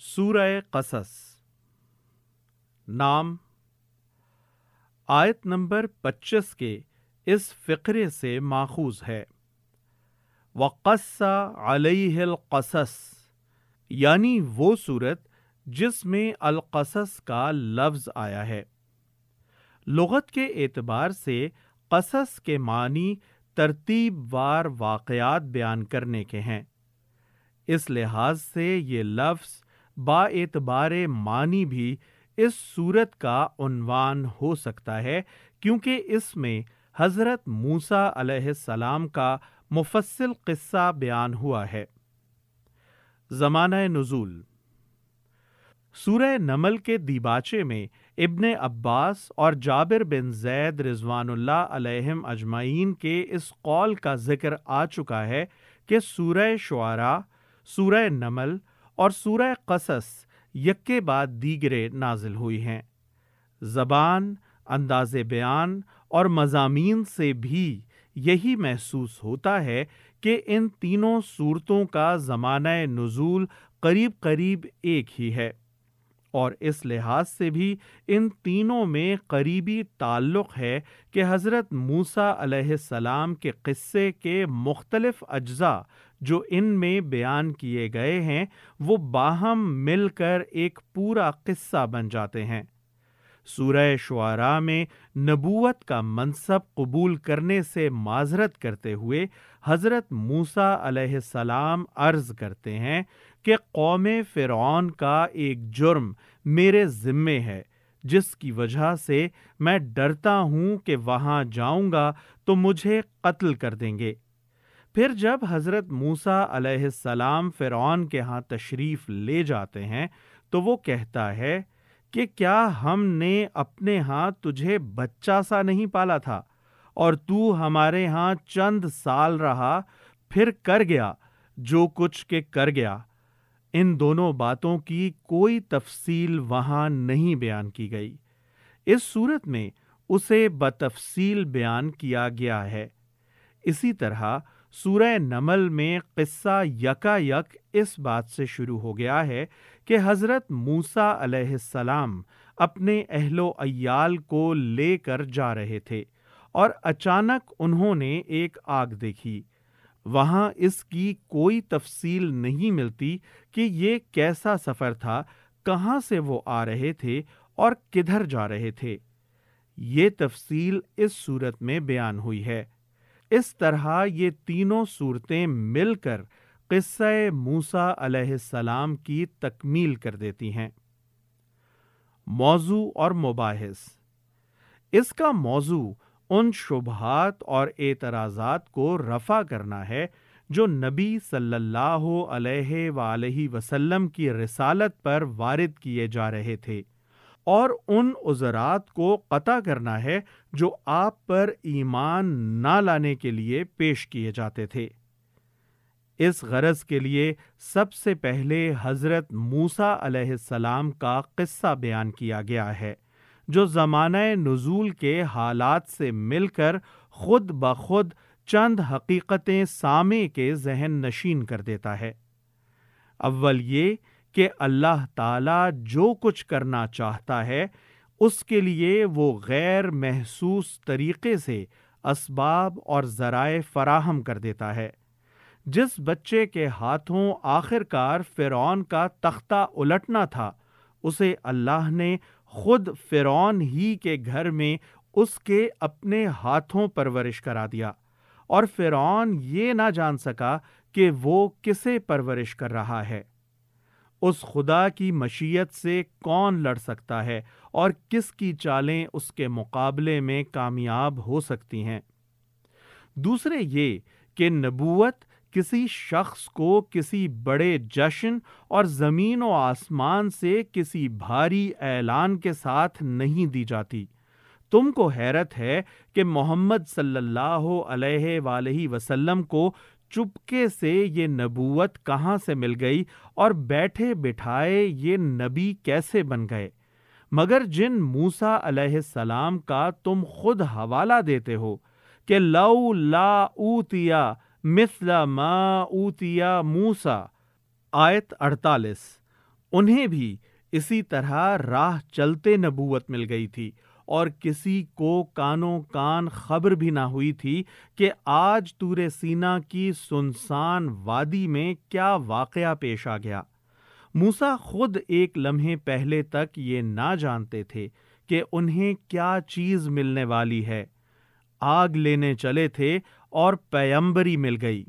سورہ قصص۔ نام آیت نمبر 25 کے اس فقرے سے ماخوذ ہے۔ وَقَصَّ عَلَيْهِ الْقَصَص، یعنی وہ صورت جس میں القصص کا لفظ آیا ہے۔ لغت کے اعتبار سے قصص کے معنی ترتیب وار واقعات بیان کرنے کے ہیں۔ اس لحاظ سے یہ لفظ با اعتبار معنی بھی اس صورت کا عنوان ہو سکتا ہے، کیونکہ اس میں حضرت موسیٰ علیہ السلام کا مفصل قصہ بیان ہوا ہے۔ زمانہ نزول۔ سورہ نمل کے دیباچے میں ابن عباس اور جابر بن زید رضوان اللہ علیہم اجمعین کے اس قول کا ذکر آ چکا ہے کہ سورہ شعراء، سورہ نمل اور سورہ قصص یکے بعد دیگرے نازل ہوئی ہیں۔ زبان، انداز بیان اور مضامین سے بھی یہی محسوس ہوتا ہے کہ ان تینوں صورتوں کا زمانہ نزول قریب قریب ایک ہی ہے، اور اس لحاظ سے بھی ان تینوں میں قریبی تعلق ہے کہ حضرت موسیٰ علیہ السلام کے قصے کے مختلف اجزاء جو ان میں بیان کیے گئے ہیں وہ باہم مل کر ایک پورا قصہ بن جاتے ہیں۔ سورہ شعراء میں نبوت کا منصب قبول کرنے سے معذرت کرتے ہوئے حضرت موسیٰ علیہ السلام عرض کرتے ہیں کہ قوم فرعون کا ایک جرم میرے ذمے ہے، جس کی وجہ سے میں ڈرتا ہوں کہ وہاں جاؤں گا تو مجھے قتل کر دیں گے۔ پھر جب حضرت موسیٰ علیہ السلام فرعون کے ہاں تشریف لے جاتے ہیں تو وہ کہتا ہے کہ کیا ہم نے اپنے ہاں تجھے بچہ سا نہیں پالا تھا، اور تو ہمارے ہاں چند سال رہا، پھر کر گیا جو کچھ کہ کر گیا۔ ان دونوں باتوں کی کوئی تفصیل وہاں نہیں بیان کی گئی۔ اس صورت میں اسے بتفصیل بیان کیا گیا ہے۔ اسی طرح سورہ نمل میں قصہ یکا یک اس بات سے شروع ہو گیا ہے کہ حضرت موسیٰ علیہ السلام اپنے اہل و عیال کو لے کر جا رہے تھے، اور اچانک انہوں نے ایک آگ دیکھی۔ وہاں اس کی کوئی تفصیل نہیں ملتی کہ یہ کیسا سفر تھا، کہاں سے وہ آ رہے تھے اور کدھر جا رہے تھے۔ یہ تفصیل اس صورت میں بیان ہوئی ہے۔ اس طرح یہ تینوں صورتیں مل کر قصہ موسیٰ علیہ السلام کی تکمیل کر دیتی ہیں۔ موضوع اور مباحث۔ اس کا موضوع ان شبہات اور اعتراضات کو رفع کرنا ہے جو نبی صلی اللہ علیہ وآلہ وسلم کی رسالت پر وارد کیے جا رہے تھے، اور ان عذرات کو قطع کرنا ہے جو آپ پر ایمان نہ لانے کے لیے پیش کیے جاتے تھے۔ اس غرض کے لیے سب سے پہلے حضرت موسیٰ علیہ السلام کا قصہ بیان کیا گیا ہے، جو زمانہ نزول کے حالات سے مل کر خود بخود چند حقیقتیں سامع کے ذہن نشین کر دیتا ہے۔ اول یہ کہ اللہ تعالیٰ جو کچھ کرنا چاہتا ہے اس کے لیے وہ غیر محسوس طریقے سے اسباب اور ذرائع فراہم کر دیتا ہے۔ جس بچے کے ہاتھوں آخر کار فرعون کا تختہ الٹنا تھا، اسے اللہ نے خود فرعون ہی کے گھر میں اس کے اپنے ہاتھوں پرورش کرا دیا، اور فرعون یہ نہ جان سکا کہ وہ کسے پرورش کر رہا ہے۔ اس خدا کی مشیت سے کون لڑ سکتا ہے اور کس کی چالیں اس کے مقابلے میں کامیاب ہو سکتی ہیں؟ دوسرے یہ کہ نبوت کسی شخص کو کسی بڑے جشن اور زمین و آسمان سے کسی بھاری اعلان کے ساتھ نہیں دی جاتی۔ تم کو حیرت ہے کہ محمد صلی اللہ علیہ وآلہ وسلم کو چپکے سے یہ نبوت کہاں سے مل گئی اور بیٹھے بٹھائے یہ نبی کیسے بن گئے، مگر جن موسیٰ علیہ السلام کا تم خود حوالہ دیتے ہو کہ لولا اوتیا مثل ما اوتیا موسیٰ، آیت 48، انہیں بھی اسی طرح راہ چلتے نبوت مل گئی تھی، اور کسی کو کانوں کان خبر بھی نہ ہوئی تھی کہ آج طور سینا کی سنسان وادی میں کیا واقعہ پیش آ گیا۔ موسیٰ خود ایک لمحے پہلے تک یہ نہ جانتے تھے کہ انہیں کیا چیز ملنے والی ہے۔ آگ لینے چلے تھے اور پیمبری مل گئی۔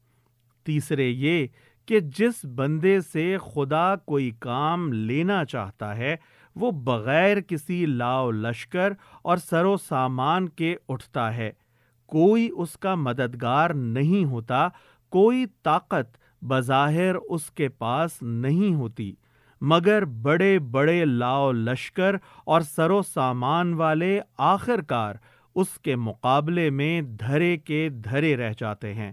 تیسرے یہ کہ جس بندے سے خدا کوئی کام لینا چاہتا ہے وہ بغیر کسی لاؤ لشکر اور سر و سامان کے اٹھتا ہے، کوئی اس کا مددگار نہیں ہوتا، کوئی طاقت بظاہر اس کے پاس نہیں ہوتی، مگر بڑے بڑے لاؤ لشکر اور سر و سامان والے آخر کار اس کے مقابلے میں دھرے کے دھرے رہ جاتے ہیں۔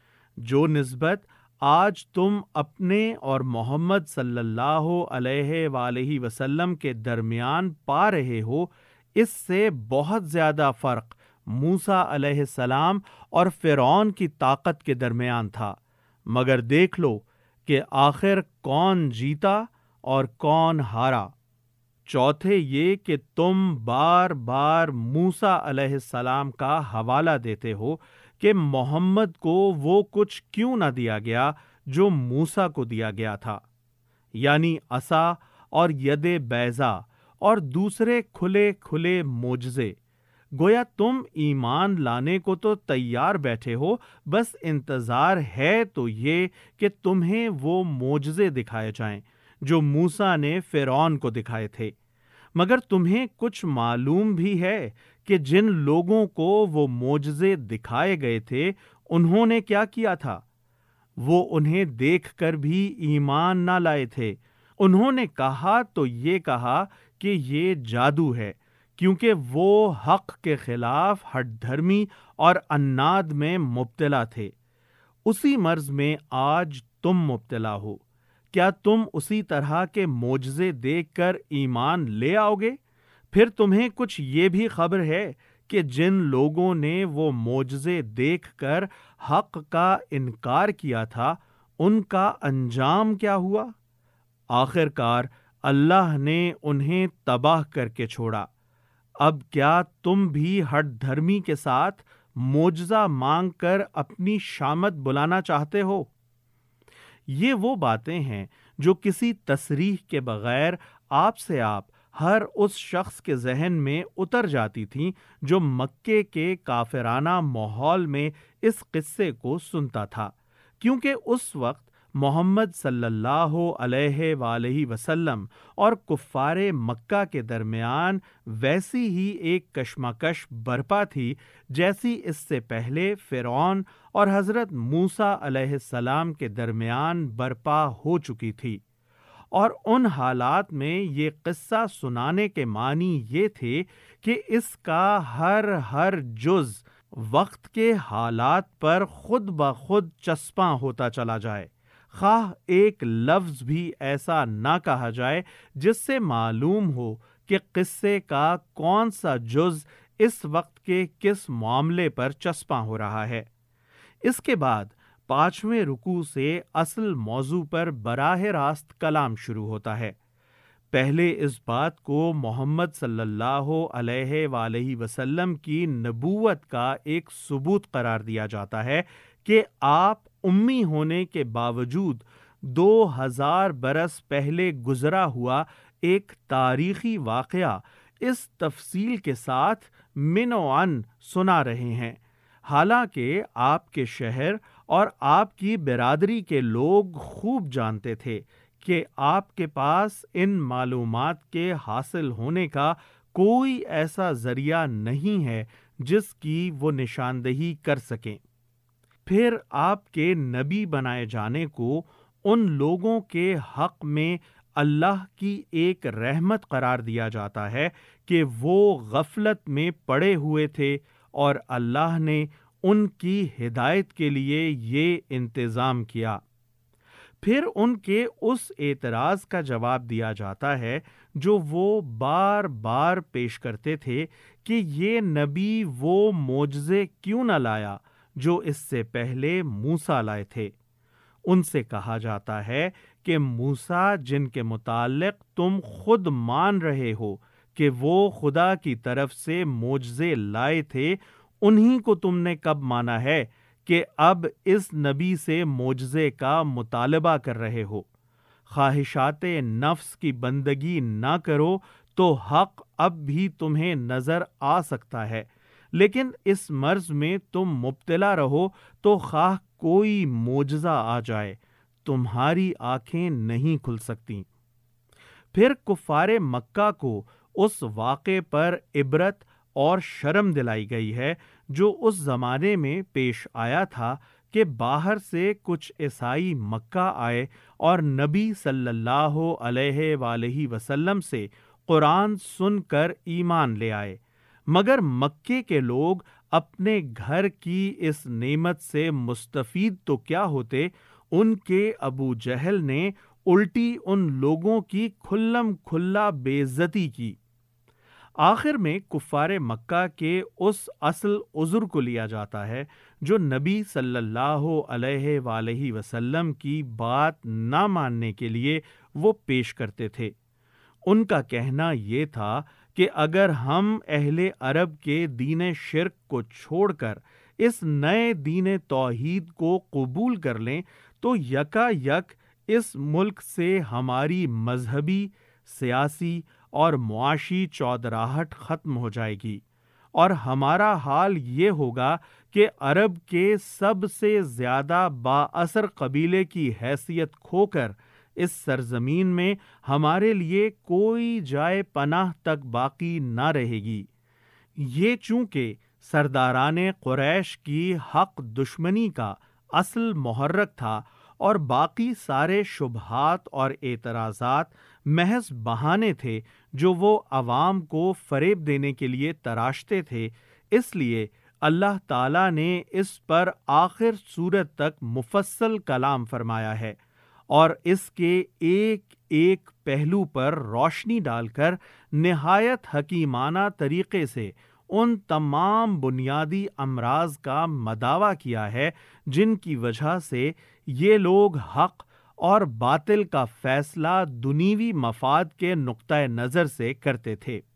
جو نسبت آج تم اپنے اور محمد صلی اللہ علیہ وآلہ وسلم کے درمیان پا رہے ہو، اس سے بہت زیادہ فرق موسیٰ علیہ السلام اور فرعون کی طاقت کے درمیان تھا۔ مگر دیکھ لو کہ آخر کون جیتا اور کون ہارا۔ چوتھے یہ کہ تم بار بار موسیٰ علیہ السلام کا حوالہ دیتے ہو کہ محمد کو وہ کچھ کیوں نہ دیا گیا جو موسیٰ کو دیا گیا تھا، یعنی عصا اور ید بیضا اور دوسرے کھلے کھلے معجزے۔ گویا تم ایمان لانے کو تو تیار بیٹھے ہو، بس انتظار ہے تو یہ کہ تمہیں وہ معجزے دکھائے جائیں جو موسیٰ نے فرعون کو دکھائے تھے۔ مگر تمہیں کچھ معلوم بھی ہے کہ جن لوگوں کو وہ معجزے دکھائے گئے تھے انہوں نے کیا کیا تھا؟ وہ انہیں دیکھ کر بھی ایمان نہ لائے تھے۔ انہوں نے کہا تو یہ کہا کہ یہ جادو ہے، کیونکہ وہ حق کے خلاف ہٹ دھرمی اور عناد میں مبتلا تھے۔ اسی مرض میں آج تم مبتلا ہو۔ کیا تم اسی طرح کے معجزے دیکھ کر ایمان لے آؤ گے؟ پھر تمہیں کچھ یہ بھی خبر ہے کہ جن لوگوں نے وہ معجزے دیکھ کر حق کا انکار کیا تھا، ان کا انجام کیا ہوا؟ آخر کار اللہ نے انہیں تباہ کر کے چھوڑا۔ اب کیا تم بھی ہٹ دھرمی کے ساتھ معجزہ مانگ کر اپنی شامت بلانا چاہتے ہو؟ یہ وہ باتیں ہیں جو کسی تصریح کے بغیر آپ سے آپ ہر اس شخص کے ذہن میں اتر جاتی تھیں جو مکے کے کافرانہ ماحول میں اس قصے کو سنتا تھا، کیونکہ اس وقت محمد صلی اللہ علیہ وآلہ وسلم اور کفار مکہ کے درمیان ویسی ہی ایک کشمکش برپا تھی جیسی اس سے پہلے فرعون اور حضرت موسیٰ علیہ السلام کے درمیان برپا ہو چکی تھی۔ اور ان حالات میں یہ قصہ سنانے کے معنی یہ تھے کہ اس کا ہر جز وقت کے حالات پر خود بخود چسپاں ہوتا چلا جائے، خواہ ایک لفظ بھی ایسا نہ کہا جائے جس سے معلوم ہو کہ قصے کا کون سا جز اس وقت کے کس معاملے پر چسپاں ہو رہا ہے۔ اس کے بعد 5ویں رکوع سے اصل موضوع پر براہ راست کلام شروع ہوتا ہے۔ پہلے اس بات کو محمد صلی اللہ علیہ وآلہ وسلم کی نبوت کا ایک ثبوت قرار دیا جاتا ہے کہ آپ امی ہونے کے باوجود 2000 برس پہلے گزرا ہوا ایک تاریخی واقعہ اس تفصیل کے ساتھ من و عن سنا رہے ہیں، حالانکہ آپ کے شہر اور آپ کی برادری کے لوگ خوب جانتے تھے کہ آپ کے پاس ان معلومات کے حاصل ہونے کا کوئی ایسا ذریعہ نہیں ہے جس کی وہ نشاندہی کر سکیں۔ پھر آپ کے نبی بنائے جانے کو ان لوگوں کے حق میں اللہ کی ایک رحمت قرار دیا جاتا ہے کہ وہ غفلت میں پڑے ہوئے تھے اور اللہ نے ان کی ہدایت کے لیے یہ انتظام کیا۔ پھر ان کے اس اعتراض کا جواب دیا جاتا ہے جو وہ بار بار پیش کرتے تھے کہ یہ نبی وہ معجزے کیوں نہ لایا جو اس سے پہلے موسیٰ لائے تھے۔ ان سے کہا جاتا ہے کہ موسیٰ جن کے متعلق تم خود مان رہے ہو کہ وہ خدا کی طرف سے معجزے لائے تھے، انہی کو تم نے کب مانا ہے کہ اب اس نبی سے معجزے کا مطالبہ کر رہے ہو؟ خواہشات نفس کی بندگی نہ کرو تو حق اب بھی تمہیں نظر آ سکتا ہے، لیکن اس مرض میں تم مبتلا رہو تو خواہ کوئی معجزہ آ جائے، تمہاری آنکھیں نہیں کھل سکتی۔ پھر کفار مکہ کو اس واقعے پر عبرت اور شرم دلائی گئی ہے جو اس زمانے میں پیش آیا تھا کہ باہر سے کچھ عیسائی مکہ آئے اور نبی صلی اللہ علیہ وآلہ وسلم سے قرآن سن کر ایمان لے آئے، مگر مکے کے لوگ اپنے گھر کی اس نعمت سے مستفید تو کیا ہوتے، ان کے ابو جہل نے الٹی ان لوگوں کی کھلم کھلا بے عزتی کی۔ آخر میں کفار مکہ کے اس اصل عذر کو لیا جاتا ہے جو نبی صلی اللہ علیہ وآلہ وسلم کی بات نہ ماننے کے لیے وہ پیش کرتے تھے۔ ان کا کہنا یہ تھا کہ اگر ہم اہل عرب کے دین شرک کو چھوڑ کر اس نئے دین توحید کو قبول کر لیں تو یکا یک اس ملک سے ہماری مذہبی، سیاسی اور معاشی چودراہٹ ختم ہو جائے گی، اور ہمارا حال یہ ہوگا کہ عرب کے سب سے زیادہ با اثر قبیلے کی حیثیت کھو کر اس سرزمین میں ہمارے لیے کوئی جائے پناہ تک باقی نہ رہے گی۔ یہ چونکہ سرداران قریش کی حق دشمنی کا اصل محرک تھا اور باقی سارے شبہات اور اعتراضات محض بہانے تھے جو وہ عوام کو فریب دینے کے لیے تراشتے تھے، اس لیے اللہ تعالیٰ نے اس پر آخر سورت تک مفصل کلام فرمایا ہے اور اس کے ایک ایک پہلو پر روشنی ڈال کر نہایت حکیمانہ طریقے سے ان تمام بنیادی امراض کا مداوع کیا ہے جن کی وجہ سے یہ لوگ حق اور باطل کا فیصلہ دنیوی مفاد کے نقطہ نظر سے کرتے تھے۔